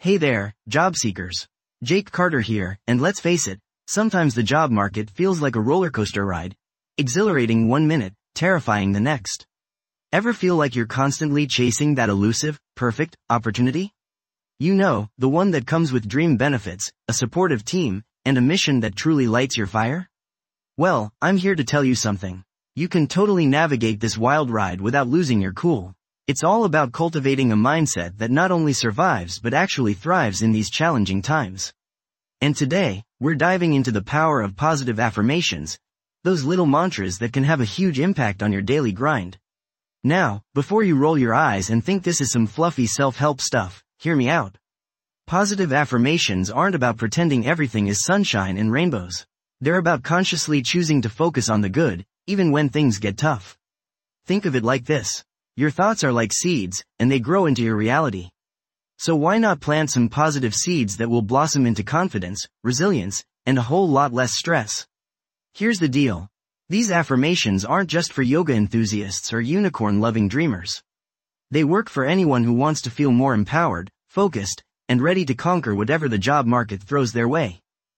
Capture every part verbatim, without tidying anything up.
Hey there, job seekers. Jake Carter here, and let's face it, sometimes the job market feels like a roller coaster ride. Exhilarating one minute, terrifying the next. Ever feel like you're constantly chasing that elusive, perfect opportunity? You know, the one that comes with dream benefits, a supportive team, and a mission that truly lights your fire? Well, I'm here to tell you something. You can totally navigate this wild ride without losing your cool. It's all about cultivating a mindset that not only survives but actually thrives in these challenging times. And today, we're diving into the power of positive affirmations, those little mantras that can have a huge impact on your daily grind. Now, before you roll your eyes and think this is some fluffy self-help stuff, hear me out. Positive affirmations aren't about pretending everything is sunshine and rainbows. They're about consciously choosing to focus on the good, even when things get tough. Think of it like this. Your thoughts are like seeds, and they grow into your reality. So why not plant some positive seeds that will blossom into confidence, resilience, and a whole lot less stress? Here's the deal. These affirmations aren't just for yoga enthusiasts or unicorn-loving dreamers. They work for anyone who wants to feel more empowered, focused, and ready to conquer whatever the job market throws their way.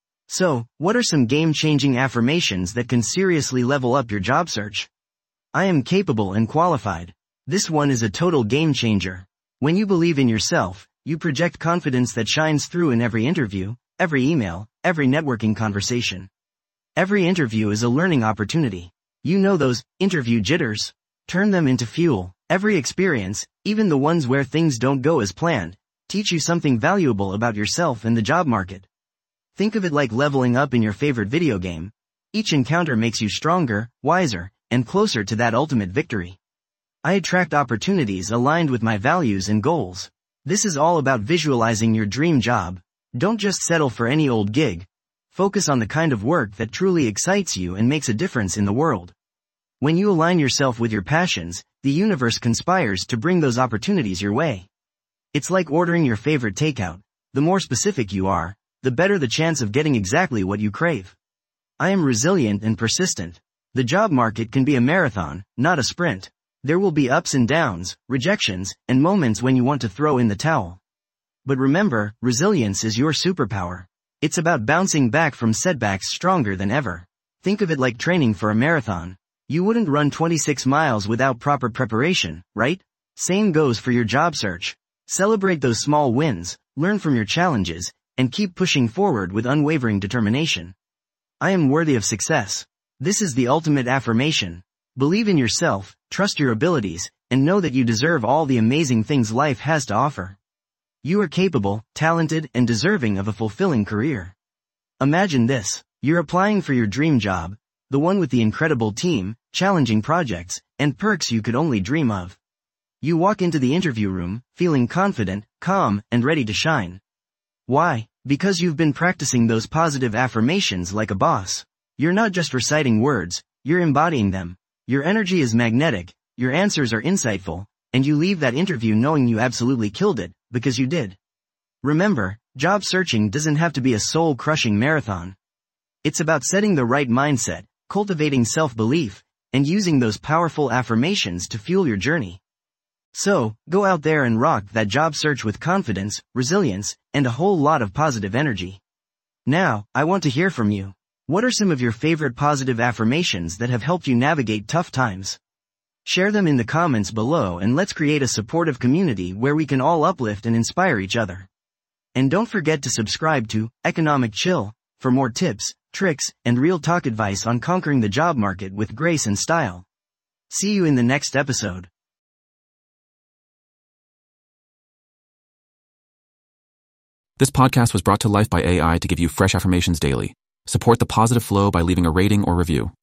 So, what are some game-changing affirmations that can seriously level up your job search? I am capable and qualified. This one is a total game-changer. When you believe in yourself, you project confidence that shines through in every interview, every email, every networking conversation. Every interview is a learning opportunity. You know those interview jitters? Turn them into fuel. Every experience, even the ones where things don't go as planned, teach you something valuable about yourself and the job market. Think of it like leveling up in your favorite video game. Each encounter makes you stronger, wiser, and closer to that ultimate victory. I attract opportunities aligned with my values and goals. This is all about visualizing your dream job. Don't just settle for any old gig. Focus on the kind of work that truly excites you and makes a difference in the world. When you align yourself with your passions, the universe conspires to bring those opportunities your way. It's like ordering your favorite takeout. The more specific you are, the better the chance of getting exactly what you crave. I am resilient and persistent. The job market can be a marathon, not a sprint. There will be ups and downs, rejections, and moments when you want to throw in the towel. But remember, resilience is your superpower. It's about bouncing back from setbacks stronger than ever. Think of it like training for a marathon. You wouldn't run twenty-six miles without proper preparation, right? Same goes for your job search. Celebrate those small wins, learn from your challenges, and keep pushing forward with unwavering determination. I am worthy of success. This is the ultimate affirmation. Believe in yourself, trust your abilities, and know that you deserve all the amazing things life has to offer. You are capable, talented, and deserving of a fulfilling career. Imagine this. You're applying for your dream job, the one with the incredible team, challenging projects, and perks you could only dream of. You walk into the interview room, feeling confident, calm, and ready to shine. Why? Because you've been practicing those positive affirmations like a boss. You're not just reciting words, you're embodying them. Your energy is magnetic, your answers are insightful, and you leave that interview knowing you absolutely killed it, because you did. Remember, job searching doesn't have to be a soul-crushing marathon. It's about setting the right mindset, cultivating self-belief, and using those powerful affirmations to fuel your journey. So, go out there and rock that job search with confidence, resilience, and a whole lot of positive energy. Now, I want to hear from you. What are some of your favorite positive affirmations that have helped you navigate tough times? Share them in the comments below and let's create a supportive community where we can all uplift and inspire each other. And don't forget to subscribe to Economic Chill for more tips, tricks, and real talk advice on conquering the job market with grace and style. See you in the next episode. This podcast was brought to life by A I to give you fresh affirmations daily. Support the positive flow by leaving a rating or review.